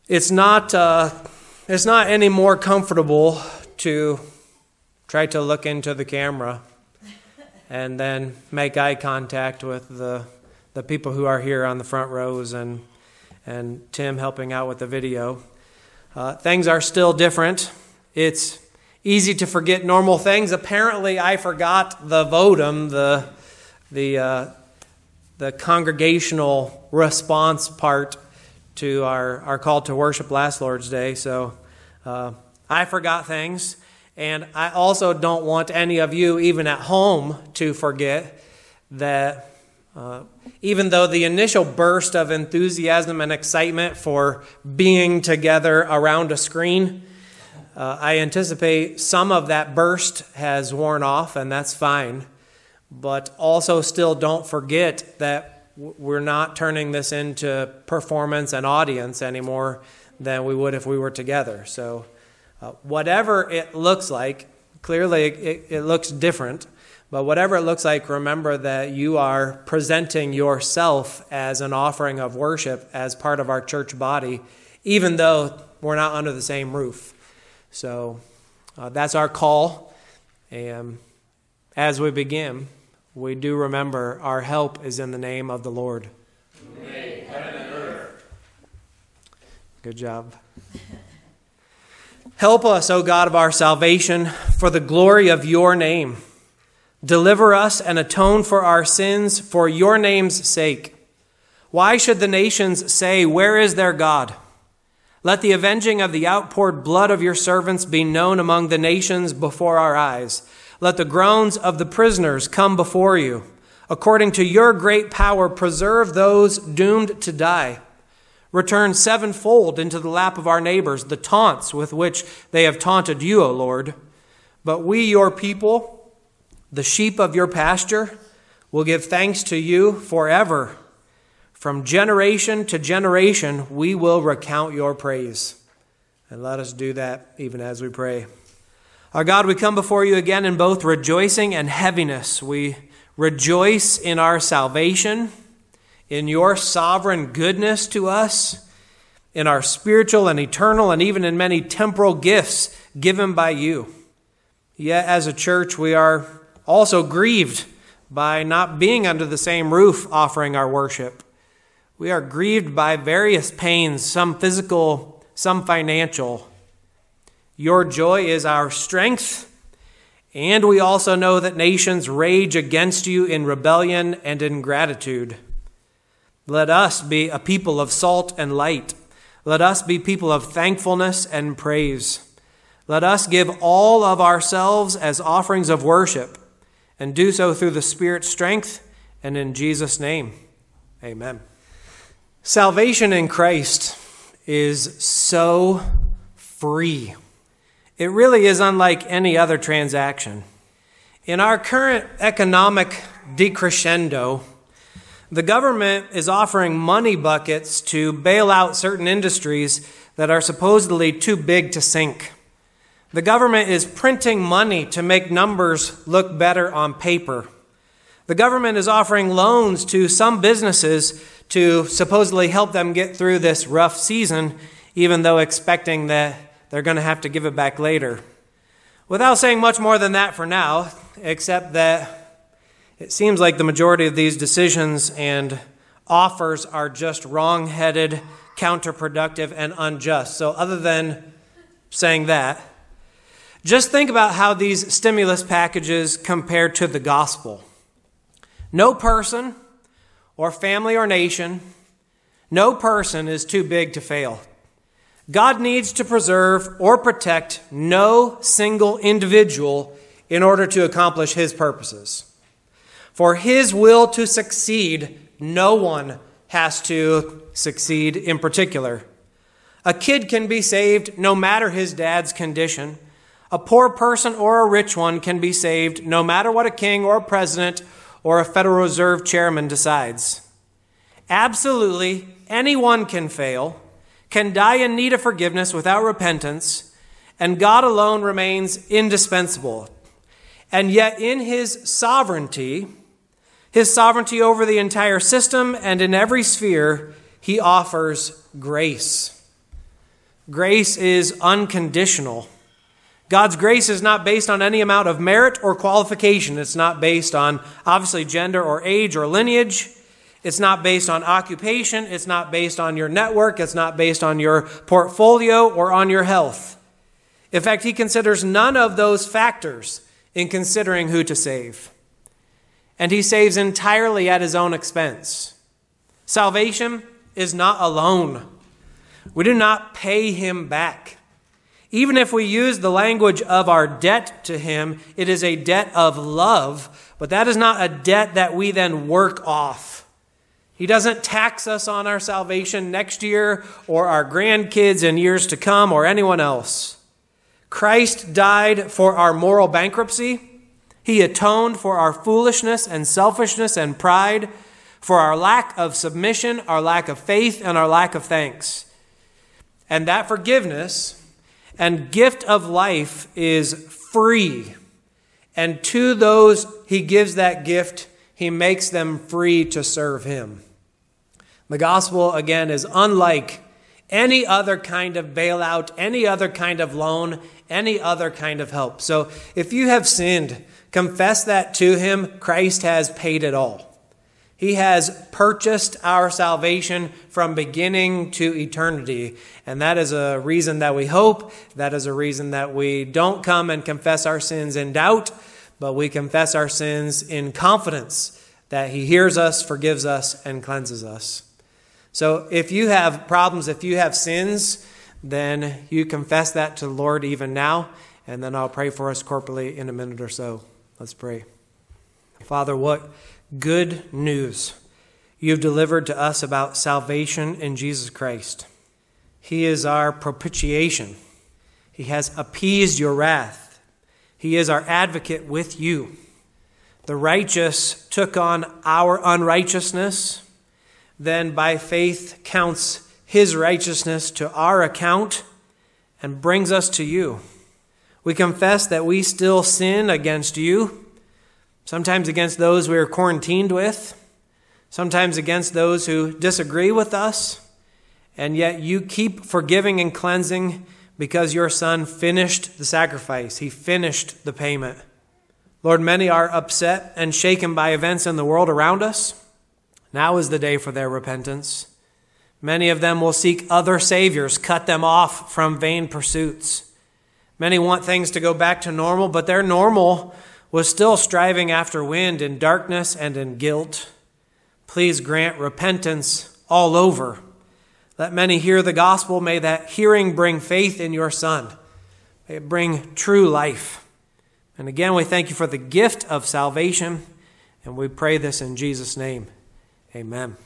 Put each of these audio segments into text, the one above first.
It's not any more comfortable to try to look into the camera and then make eye contact with the people who are here on the front rows and Tim helping out with the video. Things are still different. It's easy to forget normal things. Apparently, I forgot the votum, the congregational response part to our call to worship last Lord's Day. So I forgot things. And I also don't want any of you, even at home, to forget that even though the initial burst of enthusiasm and excitement for being together around a screen, I anticipate some of that burst has worn off, and that's fine. But also still don't forget that we're not turning this into performance and audience anymore than we would if we were together. So whatever it looks like, clearly it looks different, but whatever it looks like, remember that you are presenting yourself as an offering of worship as part of our church body, even though we're not under the same roof. So that's our call. And as we begin, we do remember our help is in the name of the Lord. Who made heaven and earth. Good job. Help us, O God of our salvation, for the glory of your name. Deliver us and atone for our sins for your name's sake. Why should the nations say, "Where is their God?" Let the avenging of the outpoured blood of your servants be known among the nations before our eyes. Let the groans of the prisoners come before you. According to your great power, preserve those doomed to die. Return sevenfold into the lap of our neighbors the taunts with which they have taunted you, O Lord. But we, your people, the sheep of your pasture, will give thanks to you forever. From generation to generation, we will recount your praise. And let us do that even as we pray. Our God, we come before you again in both rejoicing and heaviness. We rejoice in our salvation, in your sovereign goodness to us, in our spiritual and eternal and even in many temporal gifts given by you. Yet as a church, we are also grieved by not being under the same roof offering our worship. We are grieved by various pains, some physical, some financial. Your joy is our strength, and we also know that nations rage against you in rebellion and ingratitude. Let us be a people of salt and light. Let us be people of thankfulness and praise. Let us give all of ourselves as offerings of worship, and do so through the Spirit's strength and in Jesus' name. Amen. Salvation in Christ is so free. It really is unlike any other transaction. In our current economic decrescendo, the government is offering money buckets to bail out certain industries that are supposedly too big to sink. The government is printing money to make numbers look better on paper. The government is offering loans to some businesses to supposedly help them get through this rough season, even though expecting that they're going to have to give it back later. Without saying much more than that for now, except that it seems like the majority of these decisions and offers are just wrong-headed, counterproductive, and unjust. So other than saying that, just think about how these stimulus packages compare to the gospel. No person or family or nation, no person is too big to fail. God needs to preserve or protect no single individual in order to accomplish his purposes. For his will to succeed, no one has to succeed in particular. A kid can be saved no matter his dad's condition. A poor person or a rich one can be saved no matter what a king or a president or a Federal Reserve chairman decides. Absolutely anyone can fail, can die in need of forgiveness without repentance, and God alone remains indispensable. And yet in his sovereignty over the entire system and in every sphere, he offers grace. Grace is unconditional. God's grace is not based on any amount of merit or qualification. It's not based on, obviously, gender or age or lineage. It's not based on occupation. It's not based on your network. It's not based on your portfolio or on your health. In fact, he considers none of those factors in considering who to save. And he saves entirely at his own expense. Salvation is not a loan. We do not pay him back. Even if we use the language of our debt to him, it is a debt of love, but that is not a debt that we then work off. He doesn't tax us on our salvation next year or our grandkids in years to come or anyone else. Christ died for our moral bankruptcy. He atoned for our foolishness and selfishness and pride, for our lack of submission, our lack of faith, and our lack of thanks. And that forgiveness and gift of life is free. And to those he gives that gift, he makes them free to serve him. The gospel, again, is unlike any other kind of bailout, any other kind of loan, any other kind of help. So if you have sinned, confess that to him. Christ has paid it all. He has purchased our salvation from beginning to eternity. And that is a reason that we hope. That is a reason that we don't come and confess our sins in doubt, but we confess our sins in confidence that he hears us, forgives us, and cleanses us. So if you have problems, if you have sins, then you confess that to the Lord even now. And then I'll pray for us corporately in a minute or so. Let's pray. Father, what good news you've delivered to us about salvation in Jesus Christ. He is our propitiation. He has appeased your wrath. He is our advocate with you. The righteous took on our unrighteousness, then by faith counts his righteousness to our account and brings us to you. We confess that we still sin against you, sometimes against those we are quarantined with, sometimes against those who disagree with us, and yet you keep forgiving and cleansing because your Son finished the sacrifice. He finished the payment. Lord, many are upset and shaken by events in the world around us. Now is the day for their repentance. Many of them will seek other saviors, cut them off from vain pursuits. Many want things to go back to normal, but their normal was still striving after wind in darkness and in guilt. Please grant repentance all over. Let many hear the gospel. May that hearing bring faith in your Son. May it bring true life. And again, we thank you for the gift of salvation, and we pray this in Jesus' name. Amen.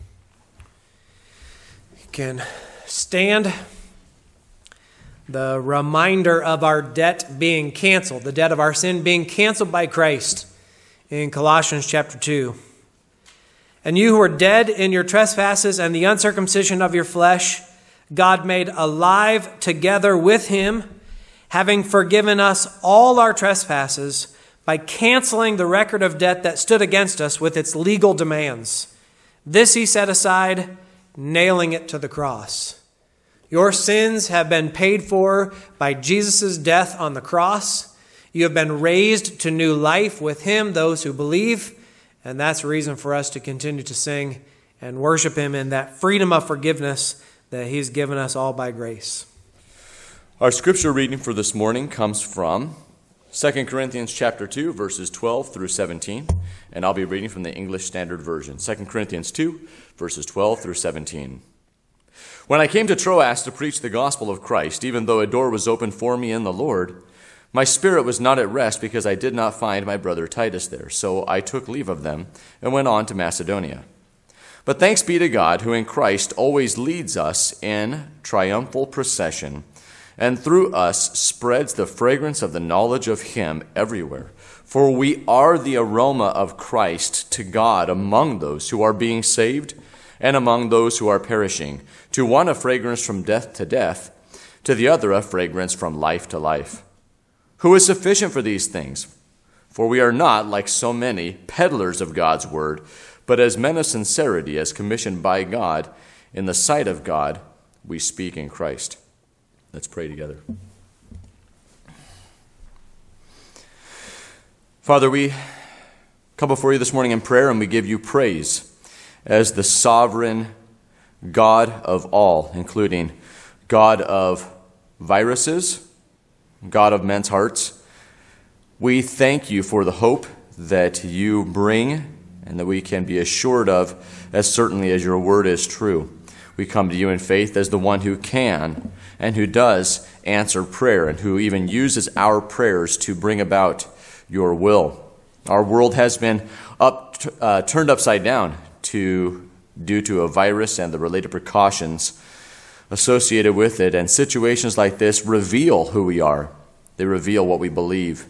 You can stand. The reminder of our debt being canceled, the debt of our sin being canceled by Christ in Colossians chapter 2. And you who were dead in your trespasses and the uncircumcision of your flesh, God made alive together with him, having forgiven us all our trespasses by canceling the record of debt that stood against us with its legal demands. This he set aside, nailing it to the cross. Your sins have been paid for by Jesus' death on the cross. You have been raised to new life with him, those who believe. And that's a reason for us to continue to sing and worship him in that freedom of forgiveness that he's given us all by grace. Our scripture reading for this morning comes from 2 Corinthians chapter 2, verses 12 through 17. And I'll be reading from the English Standard Version. 2 Corinthians 2, verses 12 through 17. When I came to Troas to preach the gospel of Christ, even though a door was opened for me in the Lord, my spirit was not at rest because I did not find my brother Titus there. So I took leave of them and went on to Macedonia. But thanks be to God, who in Christ always leads us in triumphal procession, and through us spreads the fragrance of the knowledge of him everywhere. For we are the aroma of Christ to God among those who are being saved and among those who are perishing. To one a fragrance from death to death, to the other a fragrance from life to life. Who is sufficient for these things? For we are not, like so many, peddlers of God's word, but as men of sincerity, as commissioned by God, in the sight of God, we speak in Christ. Let's pray together. Father, we come before you this morning in prayer, and we give you praise as the sovereign God of all, including God of viruses, God of men's hearts. We thank you for the hope that you bring and that we can be assured of as certainly as your word is true. We come to you in faith as the one who can and who does answer prayer and who even uses our prayers to bring about your will. Our world has been turned upside down due to a virus and the related precautions associated with it. And situations like this reveal who we are. They reveal what we believe.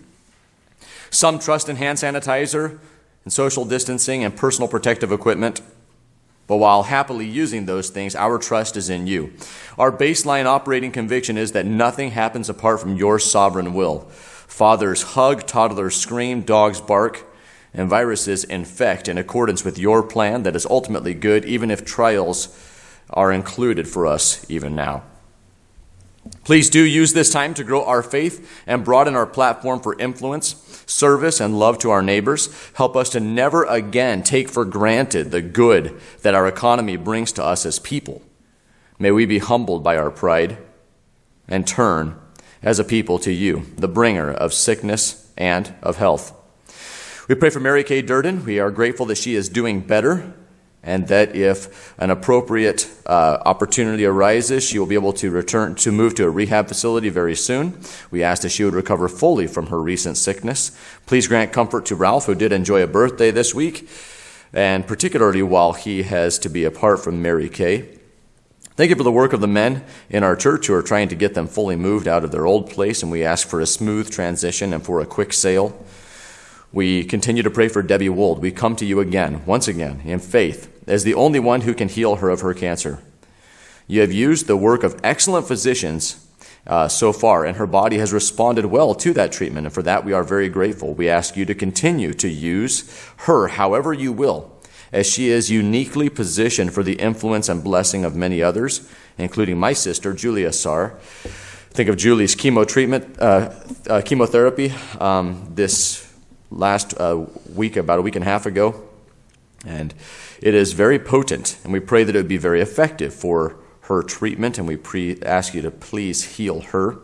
Some trust in hand sanitizer and social distancing and personal protective equipment. But while happily using those things, our trust is in you. Our baseline operating conviction is that nothing happens apart from your sovereign will. Fathers hug, toddlers scream, dogs bark, and viruses infect in accordance with your plan that is ultimately good, even if trials are included for us even now. Please do use this time to grow our faith and broaden our platform for influence, service, and love to our neighbors. Help us to never again take for granted the good that our economy brings to us as people. May we be humbled by our pride and turn as a people to you, the bringer of sickness and of health. We pray for Mary Kay Durden. We are grateful that she is doing better, and that if an appropriate opportunity arises, she will be able to move to a rehab facility very soon. We ask that she would recover fully from her recent sickness. Please grant comfort to Ralph, who did enjoy a birthday this week, and particularly while he has to be apart from Mary Kay. Thank you for the work of the men in our church who are trying to get them fully moved out of their old place, and we ask for a smooth transition and for a quick sale. We continue to pray for Debbie Wold. We come to you once again, in faith, as the only one who can heal her of her cancer. You have used the work of excellent physicians so far, and her body has responded well to that treatment, and for that we are very grateful. We ask you to continue to use her however you will, as she is uniquely positioned for the influence and blessing of many others, including my sister, Julia Sarr. Think of Julie's chemotherapy this last week, about a week and a half ago, and it is very potent, and we pray that it would be very effective for her treatment, and we ask you to please heal her.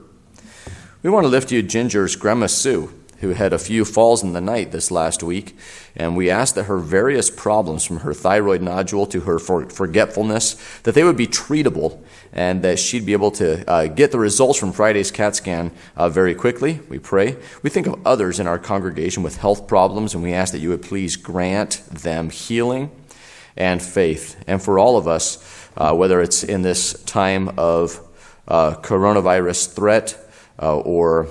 We want to lift you Ginger's Grandma Sue, who had a few falls in the night this last week, and we ask that her various problems, from her thyroid nodule to her forgetfulness, that they would be treatable, and that she'd be able to get the results from Friday's CAT scan very quickly, we pray. We think of others in our congregation with health problems, and we ask that you would please grant them healing and faith. And for all of us, whether it's in this time of coronavirus threat or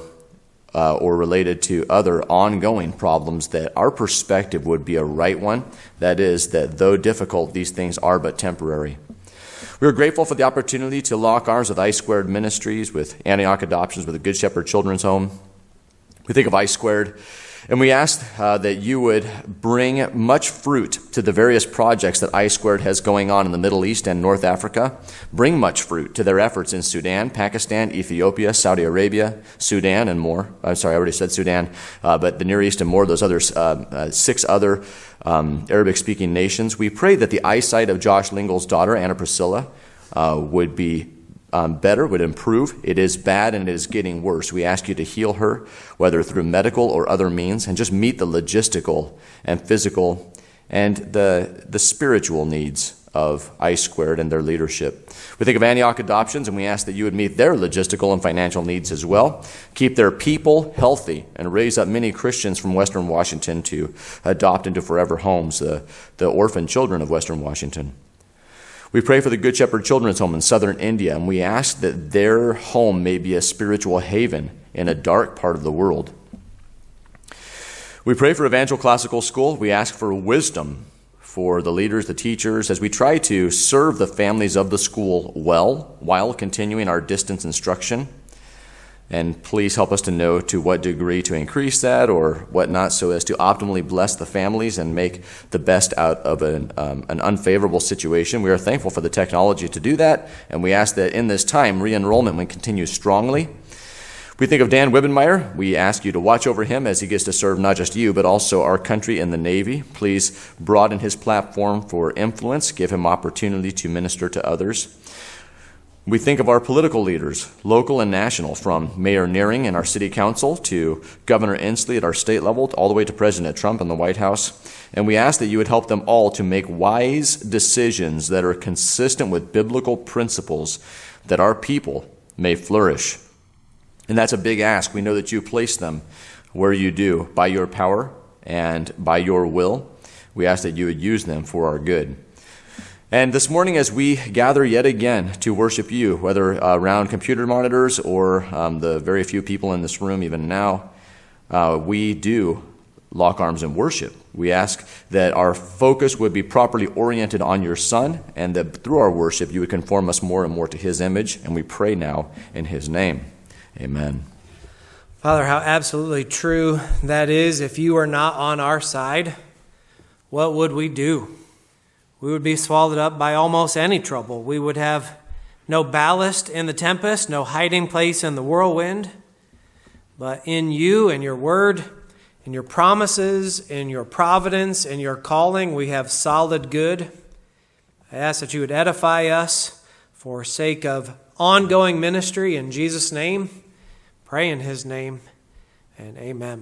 related to other ongoing problems, that our perspective would be a right one. That is, that though difficult, these things are but temporary. We are grateful for the opportunity to lock arms with I2 Ministries, with Antioch Adoptions, with the Good Shepherd Children's Home. We think of I2, and we ask that you would bring much fruit to the various projects that I2 has going on in the Middle East and North Africa. Bring much fruit to their efforts in Sudan, Pakistan, Ethiopia, Saudi Arabia, Sudan, and more. I'm sorry, I already said Sudan, but the Near East and more, those other 6 other Arabic-speaking nations. We pray that the eyesight of Josh Lingle's daughter, Anna Priscilla, would be better, would improve. It is bad and it is getting worse. We ask you to heal her, whether through medical or other means, and just meet the logistical and physical and the spiritual needs of I2 and their leadership. We think of Antioch Adoptions, and we ask that you would meet their logistical and financial needs as well. Keep their people healthy and raise up many Christians from Western Washington to adopt into forever homes, the orphan children of Western Washington. We pray for the Good Shepherd Children's Home in southern India, and we ask that their home may be a spiritual haven in a dark part of the world. We pray for Evangel Classical School. We ask for wisdom for the leaders, the teachers, as we try to serve the families of the school well while continuing our distance instruction. And please help us to know to what degree to increase that or what not, so as to optimally bless the families and make the best out of an unfavorable situation. We are thankful for the technology to do that, and we ask that in this time, re-enrollment will continue strongly. We think of Dan Wibbenmeyer. We ask you to watch over him as he gets to serve not just you, but also our country in the Navy. Please broaden his platform for influence. Give him opportunity to minister to others. We think of our political leaders, local and national, from Mayor Nearing in our city council to Governor Inslee at our state level, all the way to President Trump in the White House. And we ask that you would help them all to make wise decisions that are consistent with biblical principles, that our people may flourish. And that's a big ask. We know that you place them where you do, by your power and by your will. We ask that you would use them for our good. And this morning, as we gather yet again to worship you, whether around computer monitors or the very few people in this room even now, we do lock arms and worship. We ask that our focus would be properly oriented on your Son, and that through our worship you would conform us more and more to his image, and we pray now in his name. Amen. Father, how absolutely true that is. If you are not on our side, what would we do? We would be swallowed up by almost any trouble. We would have no ballast in the tempest, no hiding place in the whirlwind. But in you and your word, in your promises, in your providence, in your calling, we have solid good. I ask that you would edify us for sake of ongoing ministry in Jesus' name. Pray in his name, and amen.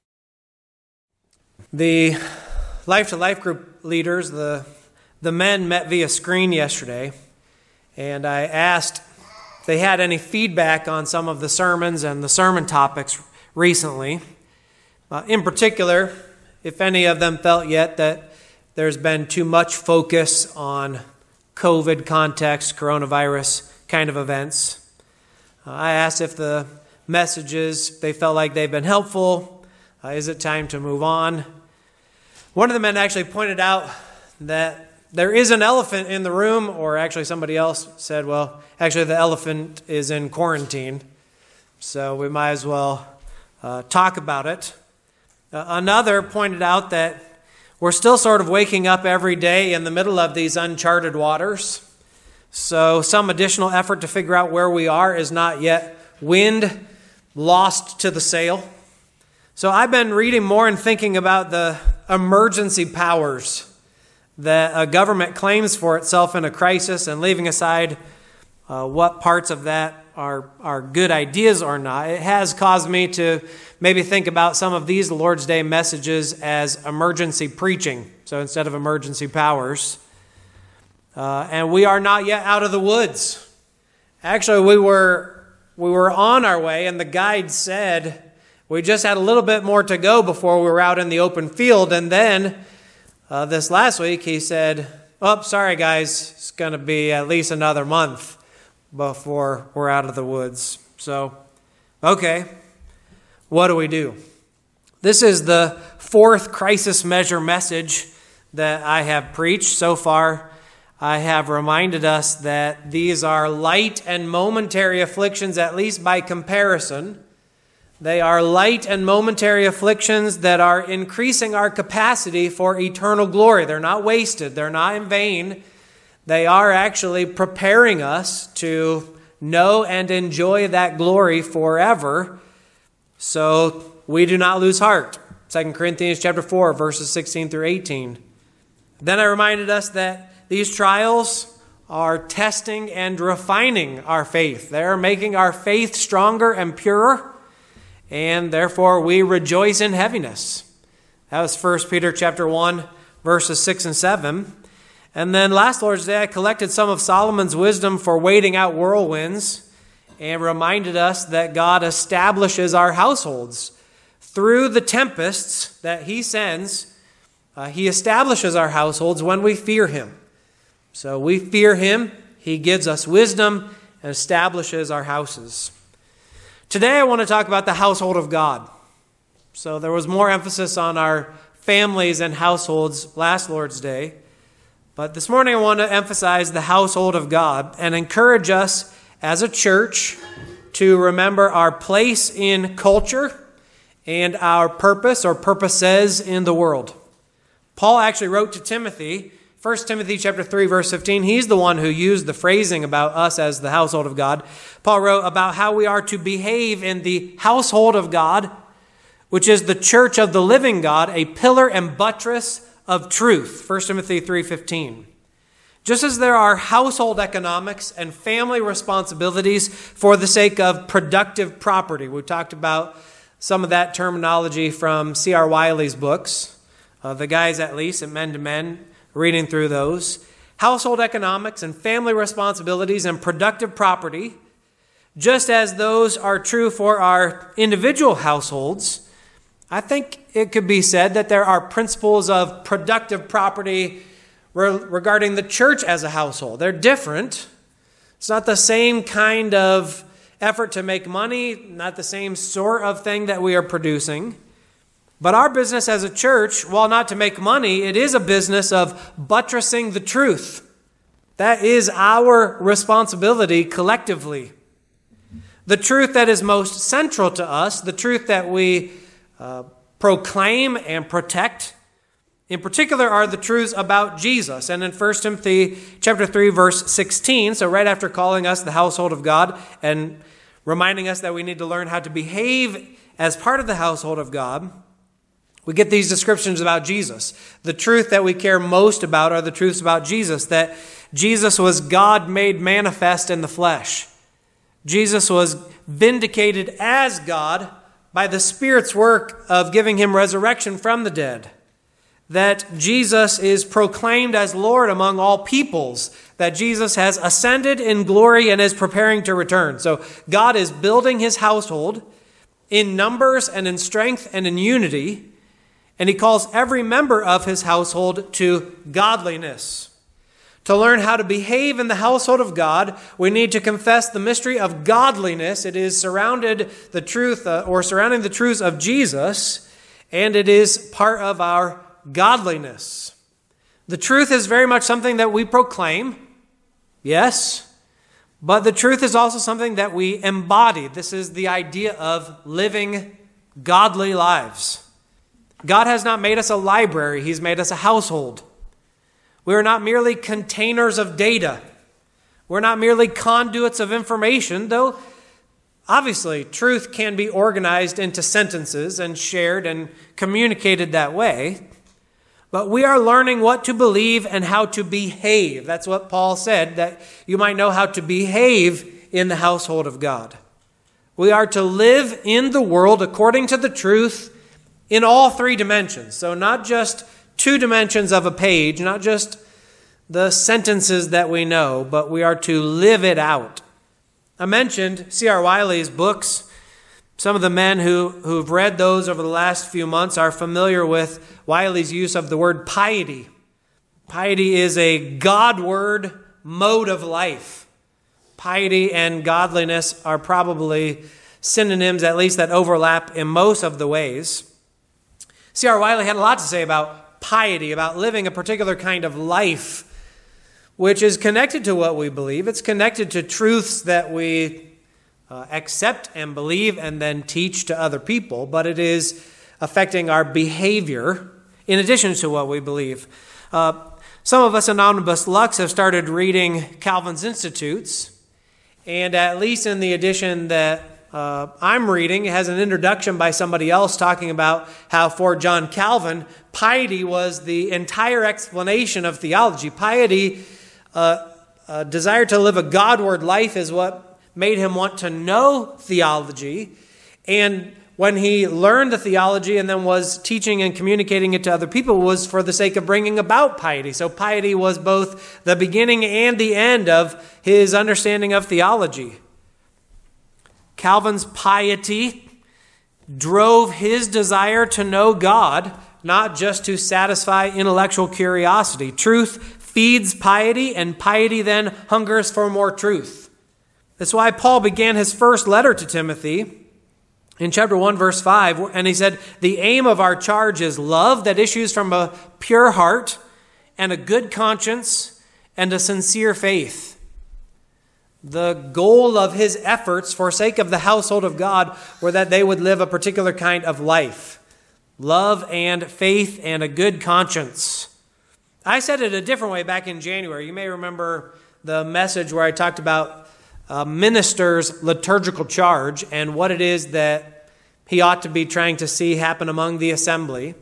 The Life to Life group leaders, the men met via screen yesterday, and I asked if they had any feedback on some of the sermons and the sermon topics recently. In particular, if any of them felt yet that there's been too much focus on COVID context, coronavirus kind of events. I asked if the messages, they felt like they've been helpful. Is it time to move on? One of the men actually pointed out that there is an elephant in the room, or actually somebody else said, well, actually the elephant is in quarantine, so we might as well talk about it. Another pointed out that we're still sort of waking up every day in the middle of these uncharted waters, so some additional effort to figure out where we are is not yet wind lost to the sail. So I've been reading more and thinking about the emergency powers that a government claims for itself in a crisis, and leaving aside what parts of that are good ideas or not, it has caused me to maybe think about some of these Lord's Day messages as emergency preaching. So instead of emergency powers. And we are not yet out of the woods. Actually, we were on our way, and the guide said we just had a little bit more to go before we were out in the open field. And then this last week he said, oh, sorry guys, it's going to be at least another month before we're out of the woods. So, okay, what do we do? This is the fourth crisis measure message that I have preached. So far, I have reminded us that these are light and momentary afflictions, at least by comparison. They are light and momentary afflictions that are increasing our capacity for eternal glory. They're not wasted. They're not in vain. They are actually preparing us to know and enjoy that glory forever. So we do not lose heart. 2 Corinthians chapter 4, verses 16 through 18. Then I reminded us that these trials are testing and refining our faith. They're making our faith stronger and purer, and therefore we rejoice in heaviness. That was 1 Peter chapter 1, verses 6 and 7. And then last Lord's Day, I collected some of Solomon's wisdom for waiting out whirlwinds and reminded us that God establishes our households through the tempests that he sends. He establishes our households when we fear him. So we fear him, he gives us wisdom, and establishes our houses. Today I want to talk about the household of God. So there was more emphasis on our families and households last Lord's Day. But this morning I want to emphasize the household of God and encourage us as a church to remember our place in culture and our purpose or purposes in the world. Paul actually wrote to Timothy, 1 Timothy chapter 3, verse 15. He's the one who used the phrasing about us as the household of God. Paul wrote about how we are to behave in the household of God, which is the church of the living God, a pillar and buttress of truth. 1 Timothy 3:15. Just as there are household economics and family responsibilities for the sake of productive property. We talked about some of that terminology from C.R. Wiley's books, the guys at least at Men to Men, reading through those. Household economics and family responsibilities and productive property, just as those are true for our individual households, I think it could be said that there are principles of productive property regarding the church as a household. They're different. It's not the same kind of effort to make money, not the same sort of thing that we are producing. But our business as a church, while not to make money, it is a business of buttressing the truth. That is our responsibility collectively. The truth that is most central to us, the truth that we proclaim and protect, in particular, are the truths about Jesus. And in 1 Timothy chapter 3, verse 16, so right after calling us the household of God and reminding us that we need to learn how to behave as part of the household of God, we get these descriptions about Jesus. The truth that we care most about are the truths about Jesus, that Jesus was God made manifest in the flesh. Jesus was vindicated as God by the Spirit's work of giving him resurrection from the dead. That Jesus is proclaimed as Lord among all peoples, that Jesus has ascended in glory and is preparing to return. So God is building his household in numbers and in strength and in unity, and he calls every member of his household to godliness. To learn how to behave in the household of God, we need to confess the mystery of godliness. It is surrounding the truths of Jesus, and it is part of our godliness. The truth is very much something that we proclaim, yes, but the truth is also something that we embody. This is the idea of living godly lives. God has not made us a library, he's made us a household. We are not merely containers of data. We're not merely conduits of information, though obviously truth can be organized into sentences and shared and communicated that way. But we are learning what to believe and how to behave. That's what Paul said, that you might know how to behave in the household of God. We are to live in the world according to the truth in all three dimensions. So not just 2 dimensions of a page, not just the sentences that we know, but we are to live it out. I mentioned C.R. Wiley's books. Some of the men who've read those over the last few months are familiar with Wiley's use of the word piety. Piety is a Godward mode of life. Piety and godliness are probably synonyms, at least that overlap in most of the ways. C.R. Wiley had a lot to say about piety, about living a particular kind of life, which is connected to what we believe. It's connected to truths that we accept and believe and then teach to other people, but it is affecting our behavior in addition to what we believe. Some of us in Omnibus Lux have started reading Calvin's Institutes, and at least in the edition that I'm reading, it has an introduction by somebody else talking about how for John Calvin, piety was the entire explanation of theology. Piety, a desire to live a Godward life, is what made him want to know theology. And when he learned the theology and then was teaching and communicating it to other people, was for the sake of bringing about piety. So piety was both the beginning and the end of his understanding of theology. Calvin's piety drove his desire to know God, not just to satisfy intellectual curiosity. Truth feeds piety, and piety then hungers for more truth. That's why Paul began his first letter to Timothy in chapter 1, verse 5, and he said, the aim of our charge is love that issues from a pure heart and a good conscience and a sincere faith. The goal of his efforts for sake of the household of God were that they would live a particular kind of life. Love and faith and a good conscience. I said it a different way back in January. You may remember the message where I talked about a minister's liturgical charge and what it is that he ought to be trying to see happen among the assembly.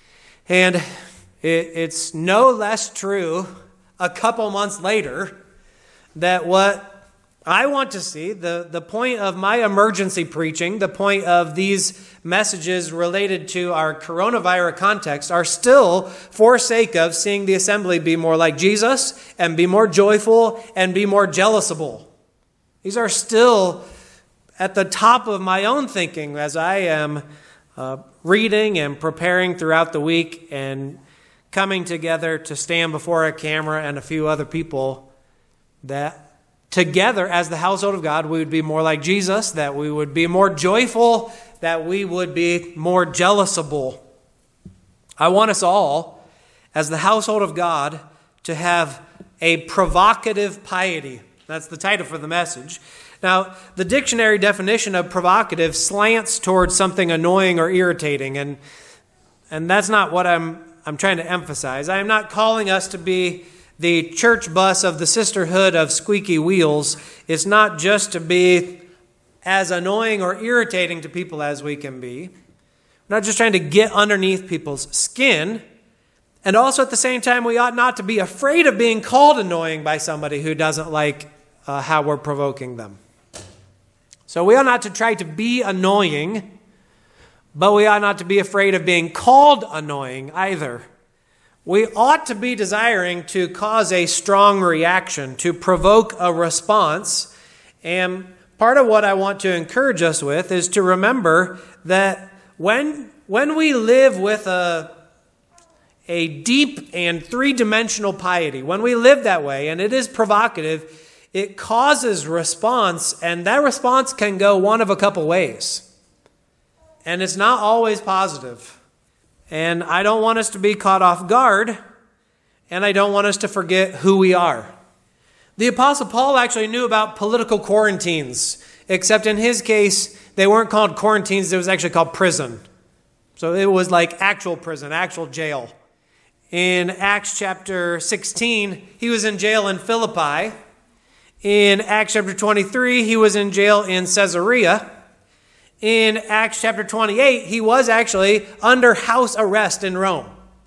And it's no less true a couple months later that what I want to see, the point of my emergency preaching, the point of these messages related to our coronavirus context are still for sake of seeing the assembly be more like Jesus and be more joyful and be more jealousable. These are still at the top of my own thinking as I am reading and preparing throughout the week and coming together to stand before a camera and a few other people, that together as the household of God we would be more like Jesus, that we would be more joyful, that we would be more jealousable. I want us all, as the household of God, to have a provocative piety. That's the title for the message. Now, the dictionary definition of provocative slants towards something annoying or irritating, and that's not what I'm trying to emphasize. I am not calling us to be the church bus of the sisterhood of squeaky wheels. It's not just to be as annoying or irritating to people as we can be. We're not just trying to get underneath people's skin. And also at the same time, we ought not to be afraid of being called annoying by somebody who doesn't like how we're provoking them. So we ought not to try to be annoying, but we ought not to be afraid of being called annoying either. We ought to be desiring to cause a strong reaction, to provoke a response. And part of what I want to encourage us with is to remember that when we live with a deep and three-dimensional piety, when we live that way, and it is provocative, it causes response, and that response can go one of a couple ways. And it's not always positive. And I don't want us to be caught off guard, and I don't want us to forget who we are. The Apostle Paul actually knew about political quarantines, except in his case, they weren't called quarantines, it was actually called prison. So it was like actual prison, actual jail. In Acts chapter 16, he was in jail in Philippi. In Acts chapter 23, he was in jail in Caesarea. In Acts chapter 28, he was actually under house arrest in Rome.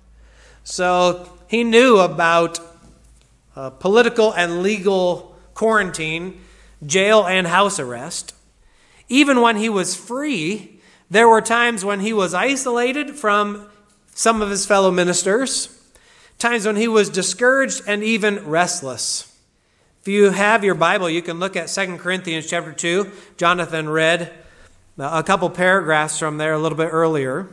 So he knew about political and legal quarantine, jail and house arrest. Even when he was free, there were times when he was isolated from some of his fellow ministers, times when he was discouraged and even restless. If you have your Bible, you can look at 2 Corinthians chapter 2. Jonathan read a couple paragraphs from there a little bit earlier.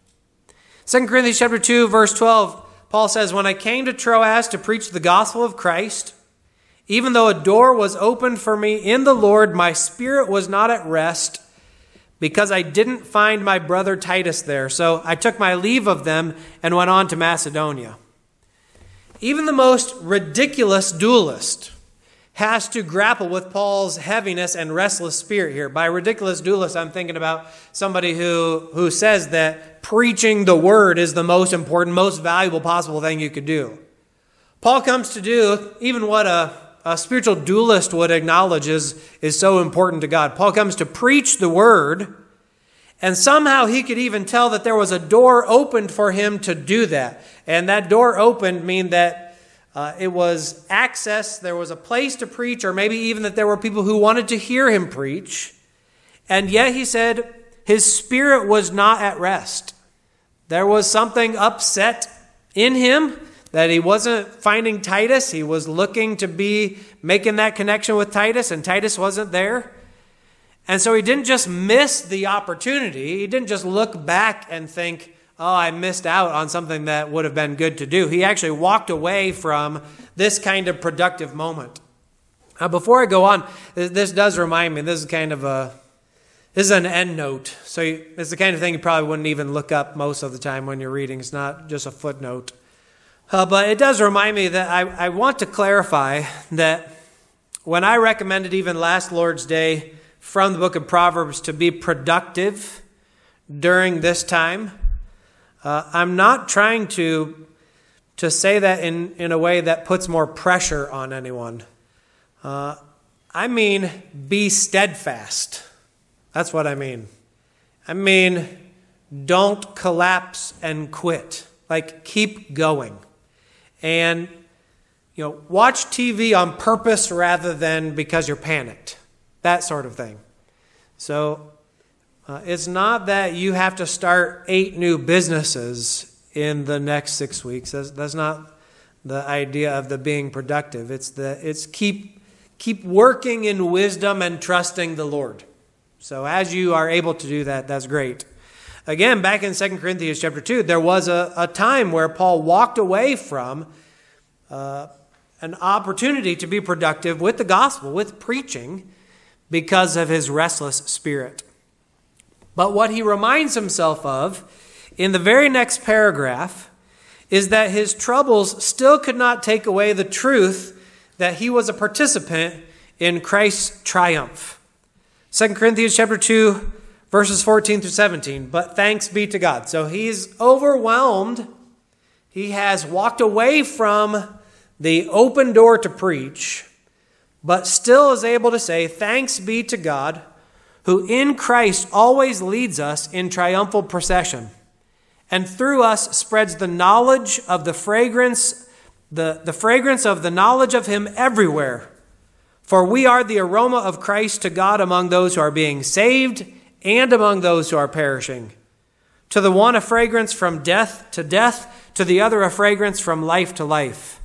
2 Corinthians chapter 2, verse 12, Paul says, "When I came to Troas to preach the gospel of Christ, even though a door was opened for me in the Lord, my spirit was not at rest because I didn't find my brother Titus there. So I took my leave of them and went on to Macedonia." Even the most ridiculous dualist has to grapple with Paul's heaviness and restless spirit here. By ridiculous dualist, I'm thinking about somebody who says that preaching the word is the most important, most valuable possible thing you could do. Paul comes to do even what a spiritual dualist would acknowledge is so important to God. Paul comes to preach the word, and somehow he could even tell that there was a door opened for him to do that. And that door opened mean that it was access, there was a place to preach, or maybe even that there were people who wanted to hear him preach. And yet he said his spirit was not at rest. There was something upset in him that he wasn't finding Titus. He was looking to be making that connection with Titus, and Titus wasn't there. And so he didn't just miss the opportunity. He didn't just look back and think, oh, I missed out on something that would have been good to do. He actually walked away from this kind of productive moment. Now, before I go on, this does remind me, this is an end note. So it's the kind of thing you probably wouldn't even look up most of the time when you're reading. It's not just a footnote. But it does remind me that I want to clarify that when I recommended even last Lord's Day from the book of Proverbs to be productive during this time, I'm not trying to say that in a way that puts more pressure on anyone. I mean, be steadfast. That's what I mean. I mean, don't collapse and quit. Like, keep going. And, watch TV on purpose rather than because you're panicked. That sort of thing. So, it's not that you have to start 8 new businesses in the next 6 weeks. That's not the idea of the being productive. It's keep working in wisdom and trusting the Lord. So as you are able to do that, that's great. Again, back in 2 Corinthians chapter 2, there was a time where Paul walked away from an opportunity to be productive with the gospel, with preaching, because of his restless spirit. But what he reminds himself of in the very next paragraph is that his troubles still could not take away the truth that he was a participant in Christ's triumph. 2 Corinthians chapter 2, verses 14 through 17. But thanks be to God. So he's overwhelmed. He has walked away from the open door to preach, but still is able to say, thanks be to God, who in Christ always leads us in triumphal procession, and through us spreads the knowledge of the fragrance of the knowledge of him everywhere. For we are the aroma of Christ to God among those who are being saved and among those who are perishing. To the one a fragrance from death to death, to the other a fragrance from life to life.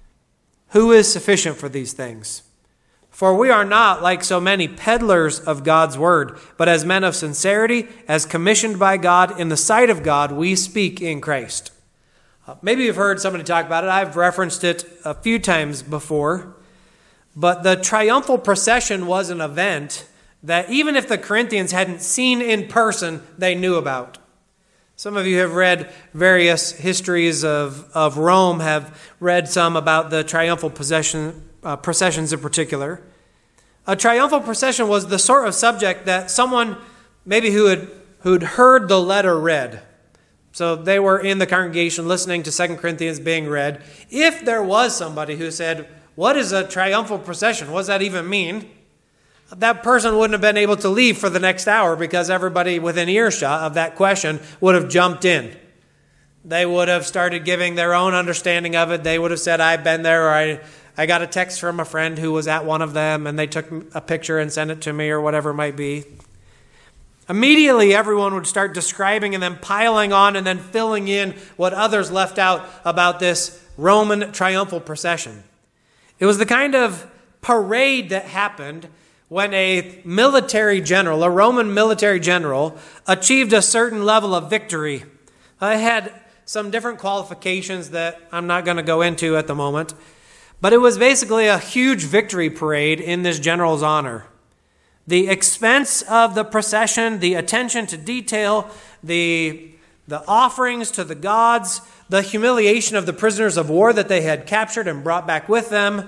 Who is sufficient for these things? For we are not like so many peddlers of God's word, but as men of sincerity, as commissioned by God, in the sight of God, we speak in Christ. Maybe you've heard somebody talk about it. I've referenced it a few times before. But the triumphal procession was an event that even if the Corinthians hadn't seen in person, they knew about. Some of you have read various histories of Rome, have read some about the triumphal processions in particular. A triumphal procession was the sort of subject that someone maybe who'd heard the letter read. So they were in the congregation listening to 2 Corinthians being read. If there was somebody who said, what is a triumphal procession? What does that even mean? That person wouldn't have been able to leave for the next hour because everybody within earshot of that question would have jumped in. They would have started giving their own understanding of it. They would have said, I've been there, or I got a text from a friend who was at one of them, and they took a picture and sent it to me, or whatever it might be. Immediately, everyone would start describing and then piling on and then filling in what others left out about this Roman triumphal procession. It was the kind of parade that happened when a military general, a Roman military general, achieved a certain level of victory. I had some different qualifications that I'm not going to go into at the moment, but it was basically a huge victory parade in this general's honor. The expense of the procession, the attention to detail, the offerings to the gods, the humiliation of the prisoners of war that they had captured and brought back with them,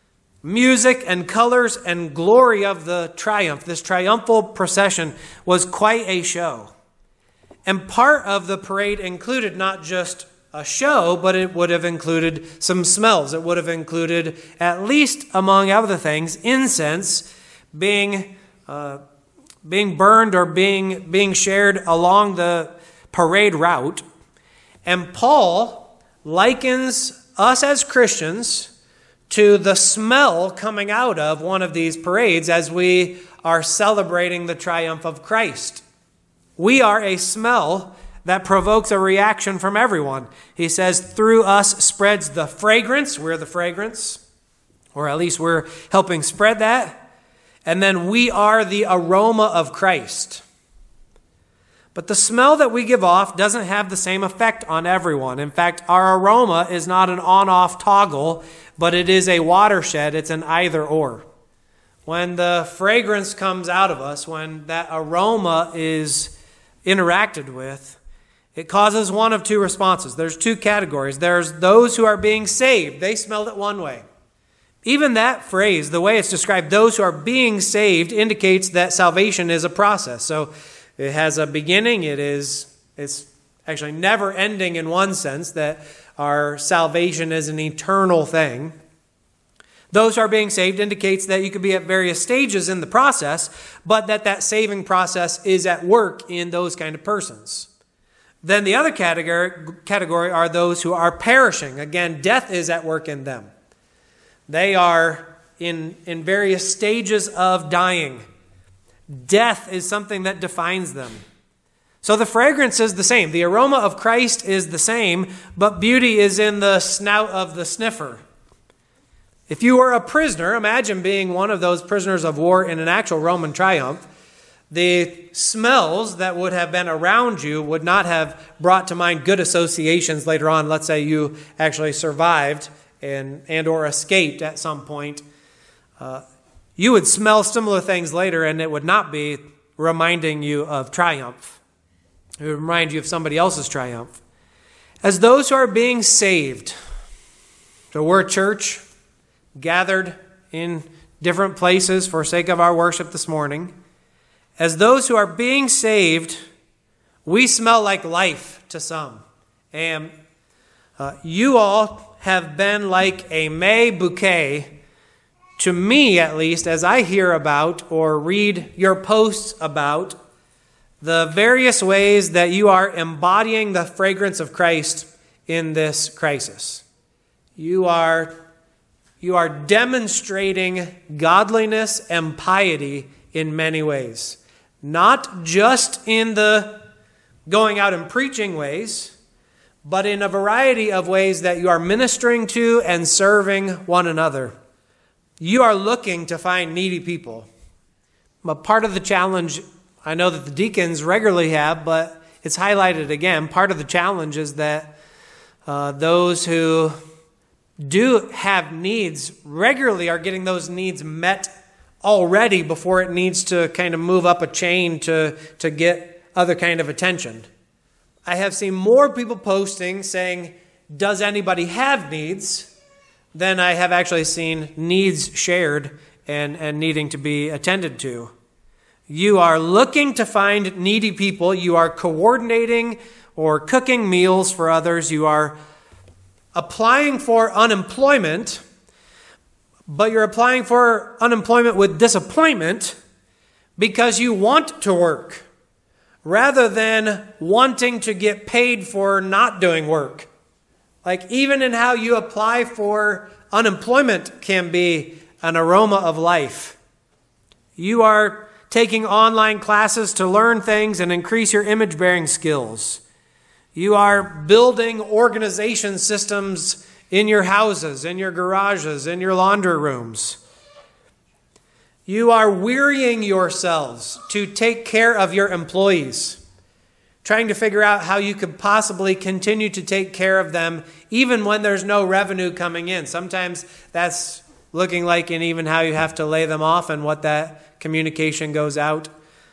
music and colors and glory of the triumph, this triumphal procession was quite a show. And part of the parade included not just a show, but it would have included some smells. It would have included, at least among other things, incense being burned or being shared along the parade route. And Paul likens us as Christians to the smell coming out of one of these parades as we are celebrating the triumph of Christ. We are a smell that provokes a reaction from everyone. He says, through us spreads the fragrance. We're the fragrance, or at least we're helping spread that. And then we are the aroma of Christ. But the smell that we give off doesn't have the same effect on everyone. In fact, our aroma is not an on-off toggle, but it is a watershed. It's an either-or. When the fragrance comes out of us, when that aroma is interacted with, it causes one of two responses. There's two categories. There's those who are being saved. They smelled it one way. Even that phrase, the way it's described, those who are being saved, indicates that salvation is a process. So it has a beginning. It's actually never ending in one sense, that our salvation is an eternal thing. Those who are being saved indicates that you could be at various stages in the process, but that saving process is at work in those kind of persons. Then the other category are those who are perishing. Again, death is at work in them. They are in various stages of dying. Death is something that defines them. So the fragrance is the same. The aroma of Christ is the same, but beauty is in the snout of the sniffer. If you were a prisoner, imagine being one of those prisoners of war in an actual Roman triumph. The smells that would have been around you would not have brought to mind good associations later on. Let's say you actually survived and or escaped at some point. You would smell similar things later, and it would not be reminding you of triumph. It would remind you of somebody else's triumph. As those who are being saved, so we're a church gathered in different places for sake of our worship this morning. As those who are being saved, we smell like life to some. And you all have been like a May bouquet, to me at least, as I hear about or read your posts about the various ways that you are embodying the fragrance of Christ in this crisis. You are demonstrating godliness and piety in many ways. Not just in the going out and preaching ways, but in a variety of ways that you are ministering to and serving one another. You are looking to find needy people. But part of the challenge, I know that the deacons regularly have, but it's highlighted again. Part of the challenge is that those who do have needs regularly are getting those needs met already before it needs to kind of move up a chain to get other kind of attention. I have seen more people posting saying, does anybody have needs, than I have actually seen needs shared and needing to be attended to. You are looking to find needy people. You are coordinating or cooking meals for others. You are applying for unemployment, but you're applying for unemployment with disappointment because you want to work rather than wanting to get paid for not doing work. Like even in how you apply for unemployment can be an aroma of life. You are taking online classes to learn things and increase your image-bearing skills. You are building organization systems in your houses, in your garages, in your laundry rooms. You are wearying yourselves to take care of your employees, trying to figure out how you could possibly continue to take care of them even when there's no revenue coming in. Sometimes that's looking like in even how you have to lay them off and what that communication goes out,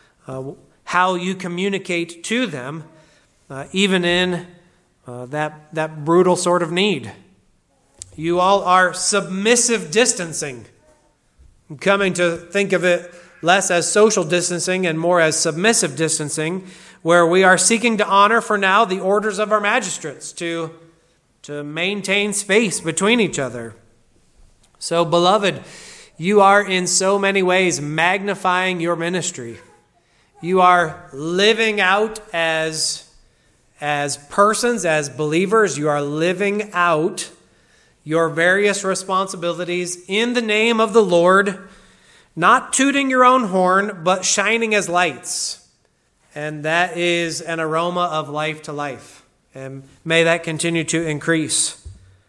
how you communicate to them, even in that brutal sort of need. You all are submissive distancing. I'm coming to think of it less as social distancing and more as submissive distancing, where we are seeking to honor for now the orders of our magistrates to maintain space between each other. So, beloved, you are in so many ways magnifying your ministry. You are living out as persons, as believers. You are living out your various responsibilities in the name of the Lord, not tooting your own horn, but shining as lights. And that is an aroma of life to life. And may that continue to increase.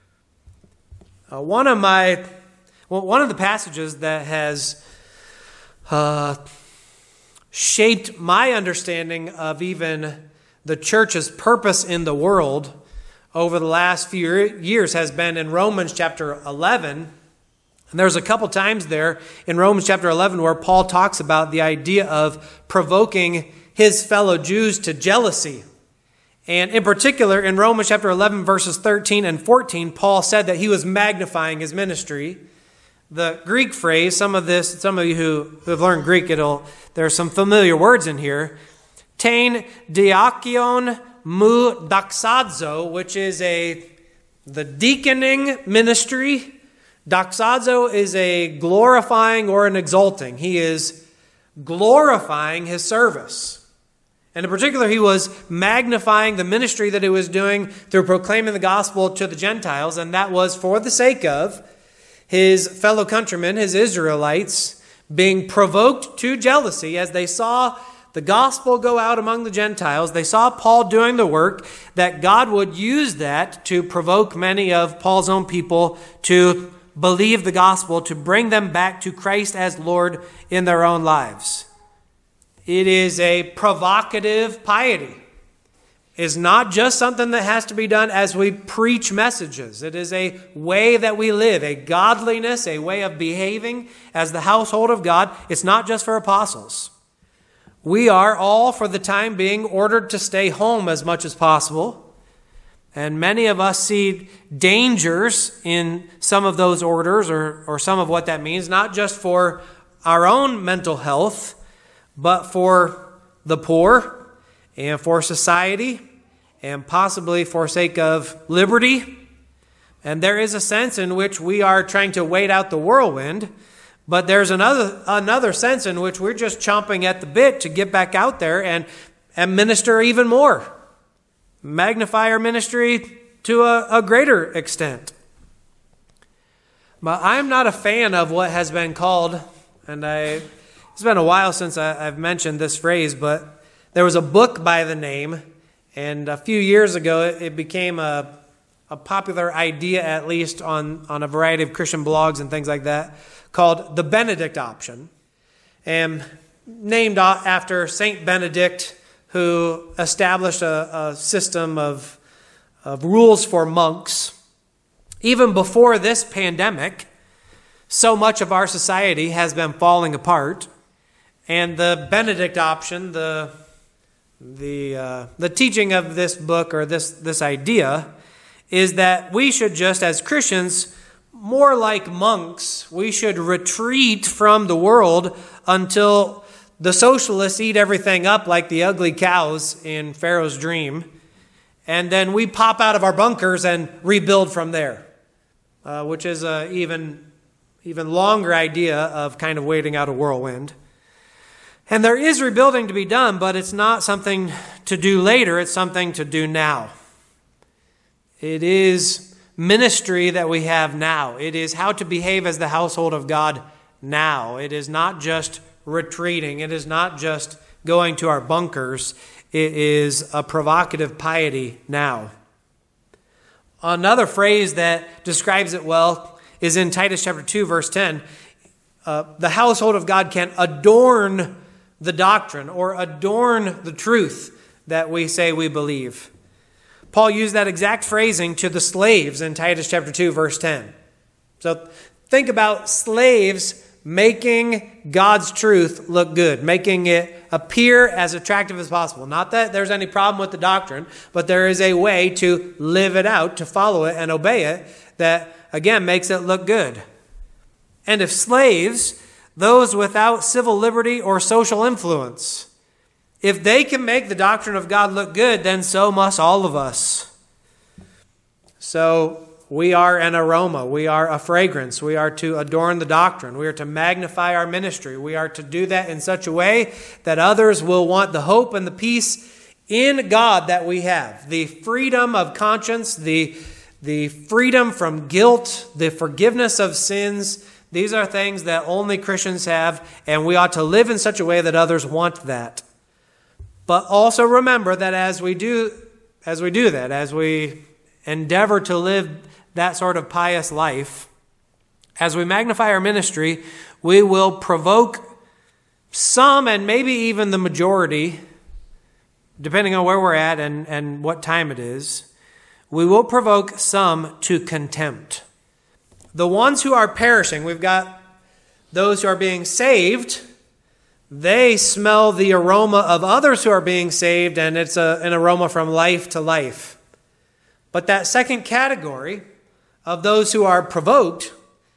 One of the passages that has shaped my understanding of even the church's purpose in the world over the last few years has been in Romans chapter 11. And there's a couple times there in Romans chapter 11 where Paul talks about the idea of provoking his fellow Jews to jealousy. And in particular, in Romans chapter 11, verses 13 and 14, Paul said that he was magnifying his ministry. The Greek phrase, some of you who have learned Greek, there's some familiar words in here. Tein diakion mu doxazo, which is the deaconing ministry. Doxazo is a glorifying or an exalting. He is glorifying his service. And in particular, he was magnifying the ministry that he was doing through proclaiming the gospel to the Gentiles, and that was for the sake of his fellow countrymen, his Israelites, being provoked to jealousy as they saw the gospel go out among the Gentiles. They saw Paul doing the work, that God would use that to provoke many of Paul's own people to believe the gospel, to bring them back to Christ as Lord in their own lives. It is a provocative piety. It's not just something that has to be done as we preach messages. It is a way that we live, a godliness, a way of behaving as the household of God. It's not just for apostles. We are all, for the time being, ordered to stay home as much as possible. And many of us see dangers in some of those orders or some of what that means, not just for our own mental health, but for the poor and for society and possibly for sake of liberty. And there is a sense in which we are trying to wait out the whirlwind, but there's another sense in which we're just chomping at the bit to get back out there and minister even more. Magnify our ministry to a greater extent. But I'm not a fan of what has been called, and it's been a while since I've mentioned this phrase, but there was a book by the name, and a few years ago it became a popular idea, at least on a variety of Christian blogs and things like that, called The Benedict Option, and named after Saint Benedict, who established a system of rules for monks. Even before this pandemic, so much of our society has been falling apart, and the Benedict Option, the teaching of this book or this idea, is that we should just, as Christians, more like monks, we should retreat from the world until the socialists eat everything up like the ugly cows in Pharaoh's dream, and then we pop out of our bunkers and rebuild from there, which is an even longer idea of kind of waiting out a whirlwind. And there is rebuilding to be done, but it's not something to do later, it's something to do now. It is ministry that we have now. It is how to behave as the household of God now. It is not just retreating. It is not just going to our bunkers. It is a provocative piety now. Another phrase that describes it well is in Titus chapter 2, verse 10. The household of God can adorn the doctrine or adorn the truth that we say we believe. Paul used that exact phrasing to the slaves in Titus chapter 2, verse 10. So think about slaves making God's truth look good, making it appear as attractive as possible. Not that there's any problem with the doctrine, but there is a way to live it out, to follow it and obey it that, again, makes it look good. And if slaves, those without civil liberty or social influence, if they can make the doctrine of God look good, then so must all of us. So we are an aroma. We are a fragrance. We are to adorn the doctrine. We are to magnify our ministry. We are to do that in such a way that others will want the hope and the peace in God that we have. The freedom of conscience, the freedom from guilt, the forgiveness of sins. These are things that only Christians have, and we ought to live in such a way that others want that. But also remember that as we do that, as we endeavor to live that sort of pious life, as we magnify our ministry, we will provoke some, and maybe even the majority, depending on where we're at and what time it is, we will provoke some to contempt. The ones who are perishing, we've got those who are being saved. They smell the aroma of others who are being saved, and it's an aroma from life to life. But that second category of those who are provoked,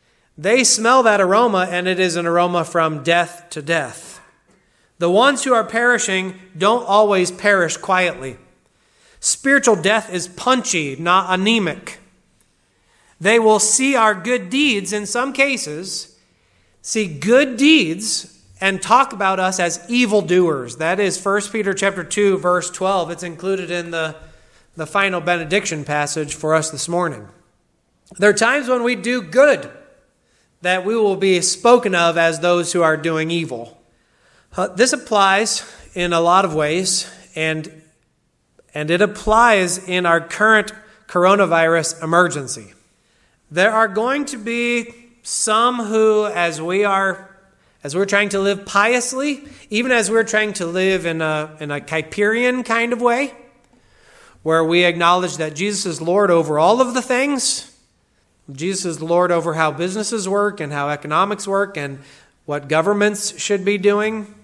they smell that aroma, and it is an aroma from death to death. The ones who are perishing don't always perish quietly. Spiritual death is punchy, not anemic. They will see our good deeds, in some cases, see good deeds and talk about us as evildoers. That is 1 Peter chapter 2, verse 12. It's included in the final benediction passage for us this morning. There are times when we do good that we will be spoken of as those who are doing evil. This applies in a lot of ways, and it applies in our current coronavirus emergency. There are going to be some who, as we're trying to live piously, even as we're trying to live in a Kuyperian kind of way, where we acknowledge that Jesus is Lord over all of the things. Jesus is Lord over how businesses work and how economics work and what governments should be doing.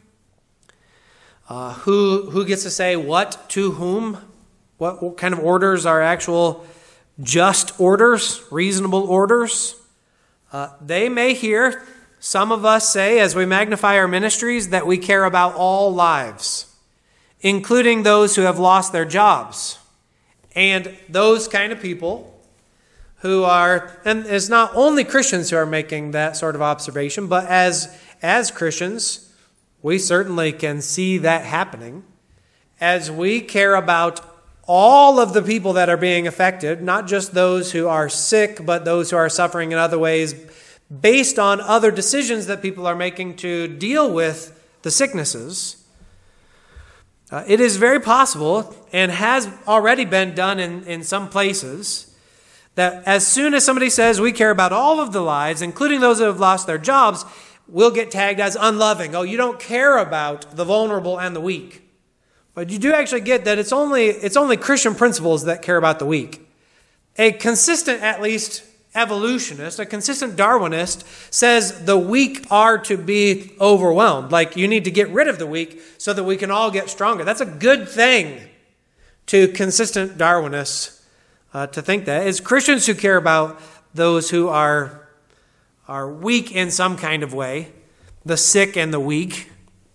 Who gets to say what to whom? What kind of orders are actual just orders, reasonable orders? They may hear some of us say, as we magnify our ministries, that we care about all lives, including those who have lost their jobs. And those kind of people who are, and it's not only Christians who are making that sort of observation, but as Christians, we certainly can see that happening. As we care about all of the people that are being affected, not just those who are sick, but those who are suffering in other ways, based on other decisions that people are making to deal with the sicknesses, it is very possible, and has already been done in some places, that as soon as somebody says we care about all of the lives, including those that have lost their jobs, we'll get tagged as unloving. Oh, you don't care about the vulnerable and the weak. But you do actually get that it's only Christian principles that care about the weak. A consistent, at least, evolutionist, a consistent Darwinist, says the weak are to be overwhelmed. Like, you need to get rid of the weak so that we can all get stronger. That's a good thing to consistent Darwinists to think that. It's Christians who care about those who are weak in some kind of way, the sick and the weak.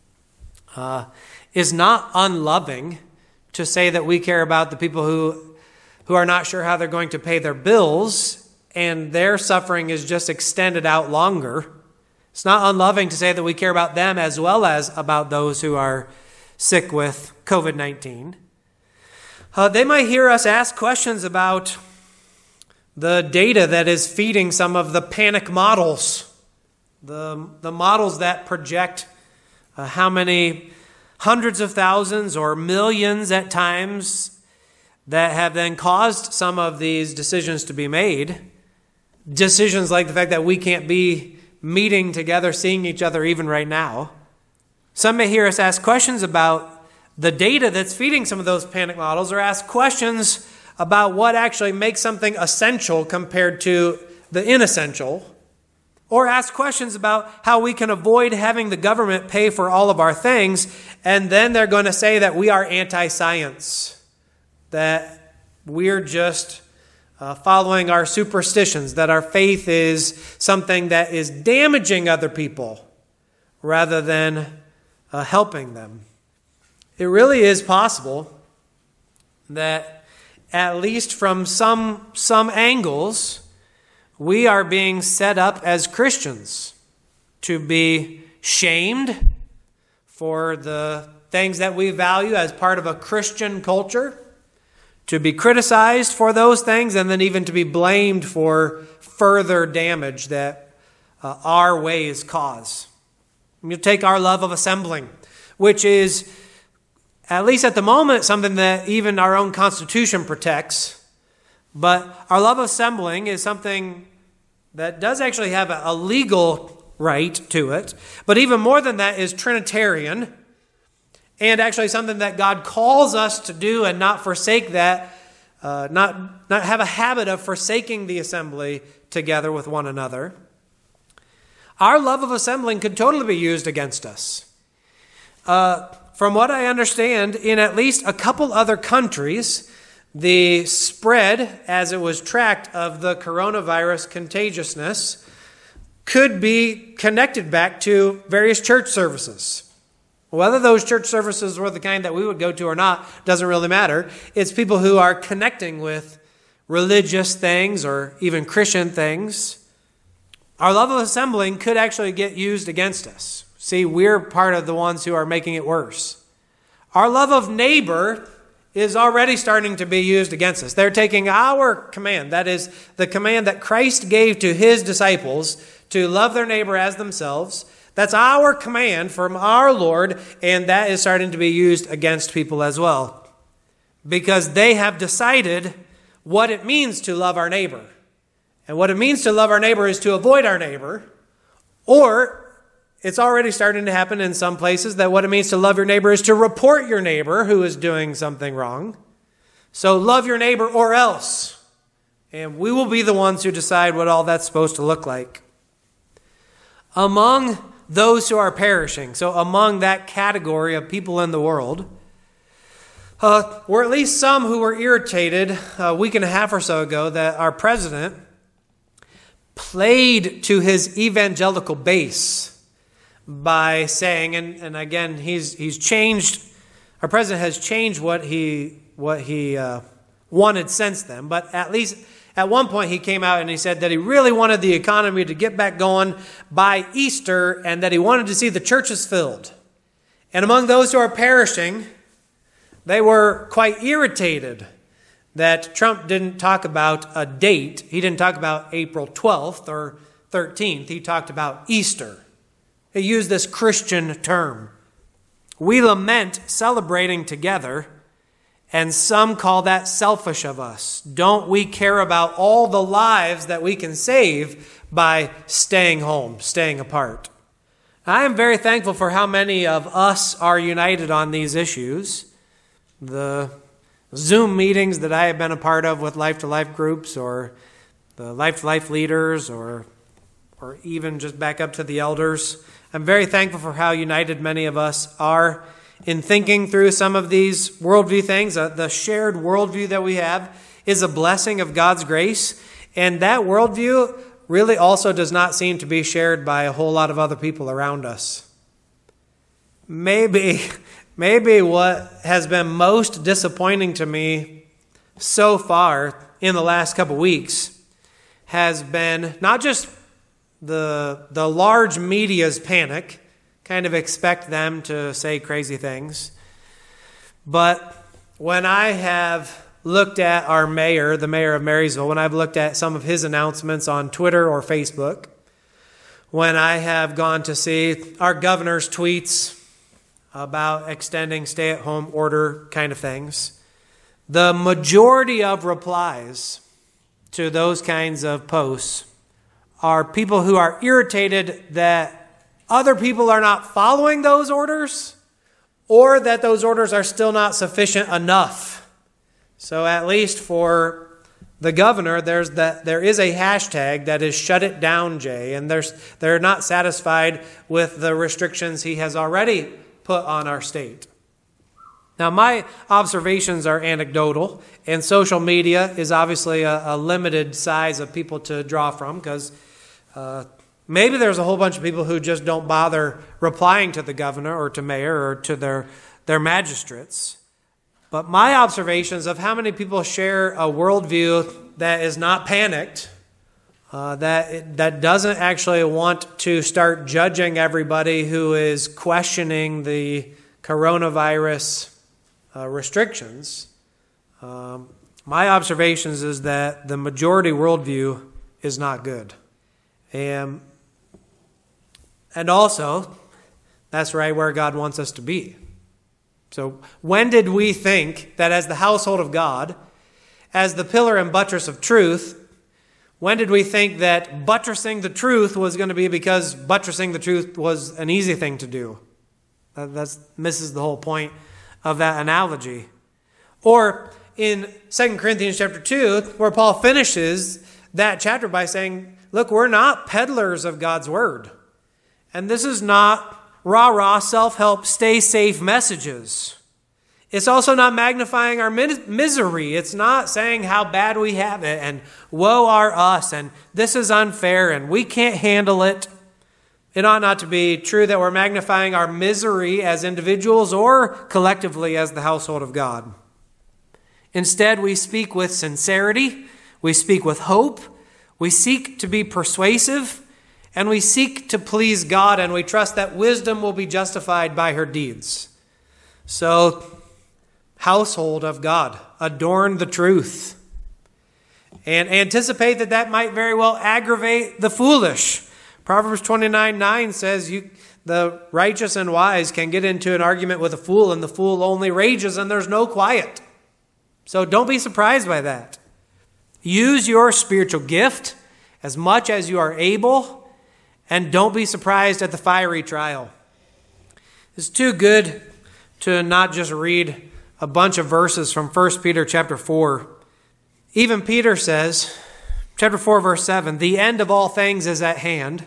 Is not unloving to say that we care about the people who are not sure how they're going to pay their bills and their suffering is just extended out longer. It's not unloving to say that we care about them as well as about those who are sick with COVID-19. They might hear us ask questions about the data that is feeding some of the panic models, the models that project how many hundreds of thousands or millions at times that have then caused some of these decisions to be made. Decisions like the fact that we can't be meeting together, seeing each other even right now. Some may hear us ask questions about the data that's feeding some of those panic models, or ask questions about what actually makes something essential compared to the inessential. Or ask questions about how we can avoid having the government pay for all of our things, and then they're going to say that we are anti-science, that we're just following our superstitions, that our faith is something that is damaging other people rather than helping them. It really is possible that, at least from some angles, we are being set up as Christians to be shamed for the things that we value as part of a Christian culture, to be criticized for those things, and then even to be blamed for further damage that our ways cause. You take our love of assembling, which is, at least at the moment, something that even our own Constitution protects. But our love of assembling is something that does actually have a legal right to it. But even more than that is Trinitarian, and actually something that God calls us to do and not forsake that, not have a habit of forsaking the assembly together with one another. Our love of assembling could totally be used against us. From what I understand, in at least a couple other countries, the spread, as it was tracked, of the coronavirus contagiousness could be connected back to various church services. Whether those church services were the kind that we would go to or not doesn't really matter. It's people who are connecting with religious things or even Christian things. Our love of assembling could actually get used against us. See, we're part of the ones who are making it worse. Our love of neighbor is already starting to be used against us. They're taking our command, that is the command that Christ gave to his disciples to love their neighbor as themselves. That's our command from our Lord, and that is starting to be used against people as well, because they have decided what it means to love our neighbor. And what it means to love our neighbor is to avoid our neighbor, or it's already starting to happen in some places that what it means to love your neighbor is to report your neighbor who is doing something wrong. So love your neighbor or else. And we will be the ones who decide what all that's supposed to look like. Among those who are perishing, so among that category of people in the world, were at least some who were irritated a week and a half or so ago that our president played to his evangelical base by saying, and again, he's changed. Our president has changed what he wanted since then. But at least at one point he came out and he said that he really wanted the economy to get back going by Easter, and that he wanted to see the churches filled. And among those who are perishing, they were quite irritated that Trump didn't talk about a date. He didn't talk about April 12th or 13th. He talked about Easter. He used this Christian term. We lament celebrating together, and some call that selfish of us. Don't we care about all the lives that we can save by staying home, staying apart? I am very thankful for how many of us are united on these issues. The Zoom meetings that I have been a part of with Life to Life groups, or the Life to Life leaders, or even just back up to the elders. I'm very thankful for how united many of us are in thinking through some of these worldview things. The shared worldview that we have is a blessing of God's grace, and that worldview really also does not seem to be shared by a whole lot of other people around us. Maybe what has been most disappointing to me so far in the last couple weeks has been not just the large media's panic, kind of expect them to say crazy things, but when I have looked at our mayor, the mayor of Marysville, when I've looked at some of his announcements on Twitter or Facebook, when I have gone to see our governor's tweets about extending stay-at-home order kind of things, the majority of replies to those kinds of posts are people who are irritated that other people are not following those orders, or that those orders are still not sufficient enough. So at least for the governor, there is a hashtag that is "Shut It Down, Jay," and they're not satisfied with the restrictions he has already put on our state. Now, my observations are anecdotal, and social media is obviously a limited size of people to draw from, because maybe there's a whole bunch of people who just don't bother replying to the governor or to mayor or to their magistrates. But my observations of how many people share a worldview that is not panicked, that doesn't actually want to start judging everybody who is questioning the coronavirus restrictions, my observations is that the majority worldview is not good. And also, that's right where God wants us to be. So when did we think that as the household of God, as the pillar and buttress of truth, when did we think that buttressing the truth was going to be because buttressing the truth was an easy thing to do? That misses the whole point of that analogy. Or in 2 Corinthians chapter 2, where Paul finishes that chapter by saying, look, we're not peddlers of God's word. And this is not rah-rah, self-help, stay safe messages. It's also not magnifying our misery. It's not saying how bad we have it and woe are us and this is unfair and we can't handle it. It ought not to be true that we're magnifying our misery as individuals or collectively as the household of God. Instead, we speak with sincerity, we speak with hope, we seek to be persuasive, and we seek to please God, and we trust that wisdom will be justified by her deeds. So, household of God, adorn the truth. And anticipate that might very well aggravate the foolish. Proverbs 29:9 says the righteous and wise can get into an argument with a fool, and the fool only rages and there's no quiet. So don't be surprised by that. Use your spiritual gift as much as you are able, and don't be surprised at the fiery trial. It's too good to not just read a bunch of verses from 1 Peter chapter 4. Even Peter says, chapter 4, verse 7, the end of all things is at hand.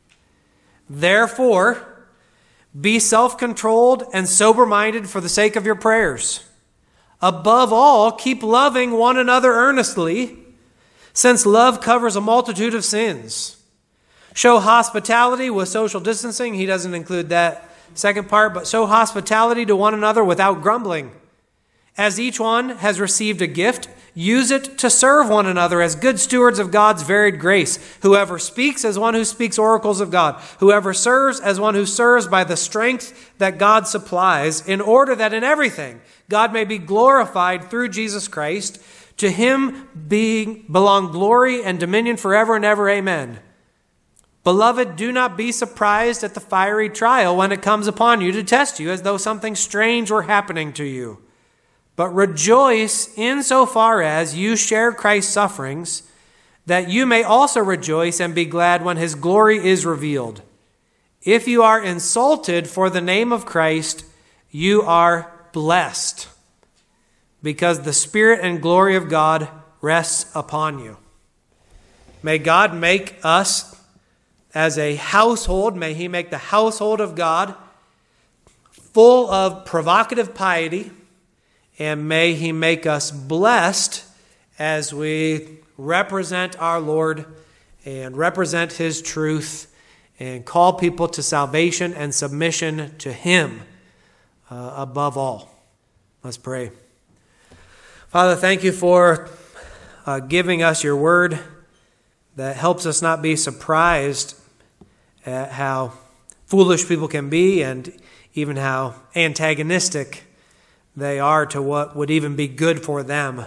Therefore, be self-controlled and sober-minded for the sake of your prayers. Above all, keep loving one another earnestly, since love covers a multitude of sins. Show hospitality with social distancing. He doesn't include that second part, but show hospitality to one another without grumbling. As each one has received a gift, use it to serve one another as good stewards of God's varied grace. Whoever speaks as one who speaks oracles of God. Whoever serves as one who serves by the strength that God supplies, in order that in everything God may be glorified through Jesus Christ. To him belong glory and dominion forever and ever. Amen. Beloved, do not be surprised at the fiery trial when it comes upon you to test you as though something strange were happening to you. But rejoice insofar as you share Christ's sufferings, that you may also rejoice and be glad when his glory is revealed. If you are insulted for the name of Christ, you are blessed, because the Spirit and glory of God rests upon you. May God make us as a household, may he make the household of God full of provocative piety, and may he make us blessed as we represent our Lord and represent his truth and call people to salvation and submission to him above all. Let's pray. Father, thank you for giving us your word that helps us not be surprised at how foolish people can be and even how antagonistic they are to what would even be good for them.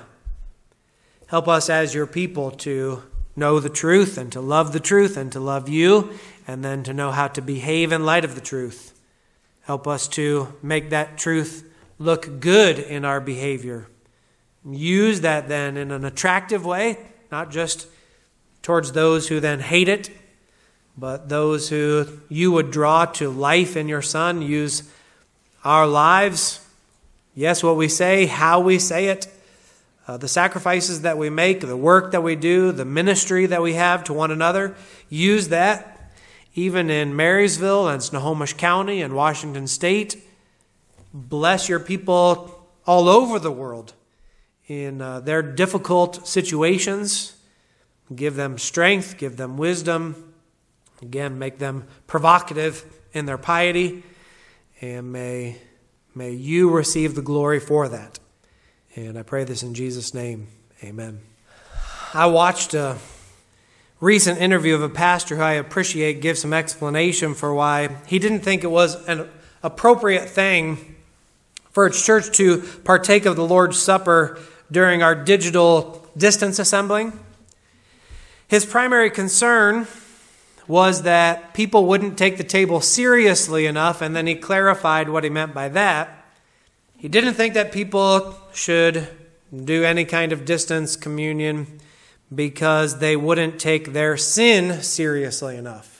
Help us as your people to know the truth and to love the truth and to love you, and then to know how to behave in light of the truth. Help us to make that truth look good in our behavior. Use that then in an attractive way, not just towards those who then hate it, but those who you would draw to life in your Son. Use our lives, yes, what we say, how we say it, the sacrifices that we make, the work that we do, the ministry that we have to one another. Use that even in Marysville and Snohomish County and Washington State. Bless your people all over the world in their difficult situations. Give them strength, give them wisdom. Again, make them provocative in their piety. And may you receive the glory for that. And I pray this in Jesus' name. Amen. I watched a recent interview of a pastor who I appreciate give some explanation for why he didn't think it was an appropriate thing for its church to partake of the Lord's Supper during our digital distance assembling. His primary concern was that people wouldn't take the table seriously enough, and then he clarified what he meant by that. He didn't think that people should do any kind of distance communion because they wouldn't take their sin seriously enough.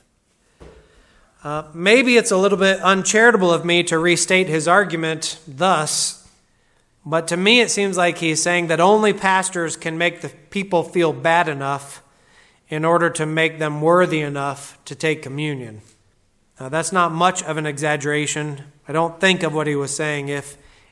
Maybe it's a little bit uncharitable of me to restate his argument thus, but to me it seems like he's saying that only pastors can make the people feel bad enough in order to make them worthy enough to take communion. Now, that's not much of an exaggeration. I don't think of what he was saying if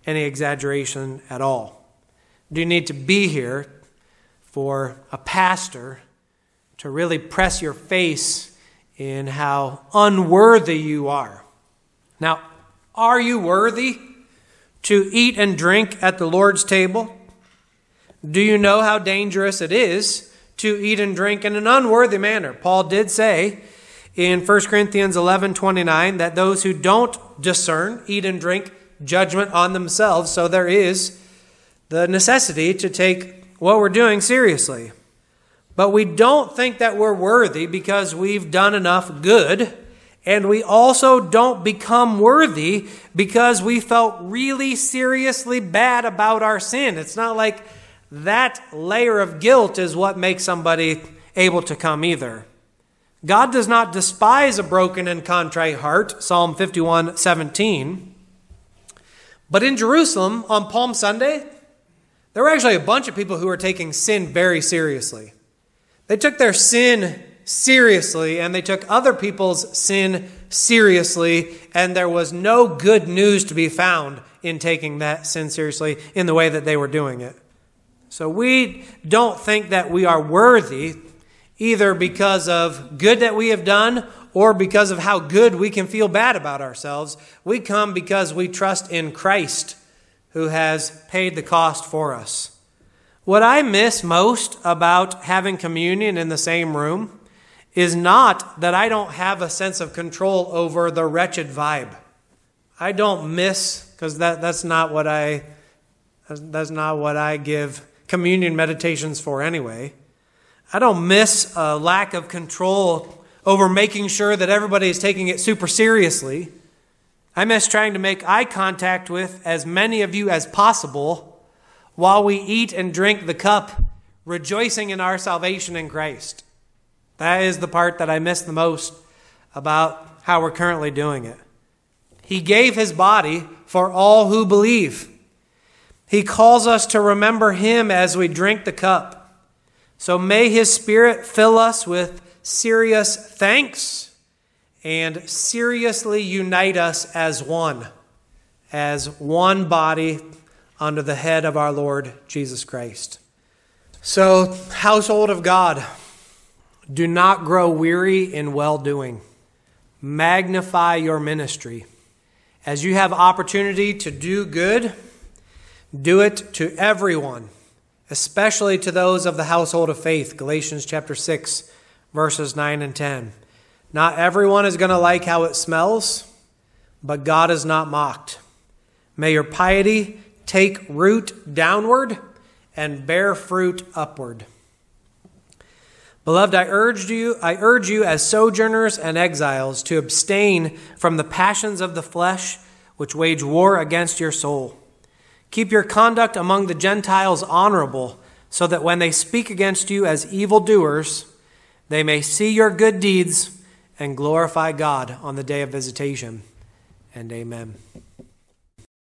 any exaggeration at all. Do you need to be here for a pastor to really press your face in how unworthy you are? Now, are you worthy to eat and drink at the Lord's table? Do you know how dangerous it is to eat and drink in an unworthy manner? Paul did say in 1 Corinthians 11:29 that those who don't discern eat and drink judgment on themselves. So there is the necessity to take what we're doing seriously. But we don't think that we're worthy because we've done enough good. And we also don't become worthy because we felt really seriously bad about our sin. It's not like that layer of guilt is what makes somebody able to come either. God does not despise a broken and contrite heart, Psalm 51:17. But in Jerusalem on Palm Sunday, there were actually a bunch of people who were taking sin very seriously. They took their sin seriously, and they took other people's sin seriously, and there was no good news to be found in taking that sin seriously in the way that they were doing it. So we don't think that we are worthy either because of good that we have done or because of how good we can feel bad about ourselves. We come because we trust in Christ who has paid the cost for us. What I miss most about having communion in the same room is not that I don't have a sense of control over the wretched vibe. I don't miss, because that's not what I give communion meditations for anyway. I don't miss a lack of control over making sure that everybody is taking it super seriously. I miss trying to make eye contact with as many of you as possible while we eat and drink the cup, rejoicing in our salvation in Christ. That is the part that I miss the most about how we're currently doing it. He gave his body for all who believe. He calls us to remember him as we drink the cup. So may his Spirit fill us with serious thanks and seriously unite us as one body under the head of our Lord Jesus Christ. So, household of God, do not grow weary in well-doing. Magnify your ministry. As you have opportunity to do good, do it to everyone, especially to those of the household of faith. Galatians chapter 6, verses 9 and 10. Not everyone is going to like how it smells, but God is not mocked. May your piety take root downward and bear fruit upward. Beloved, I urge you as sojourners and exiles to abstain from the passions of the flesh which wage war against your soul. Keep your conduct among the Gentiles honorable, so that when they speak against you as evildoers, they may see your good deeds and glorify God on the day of visitation. And amen.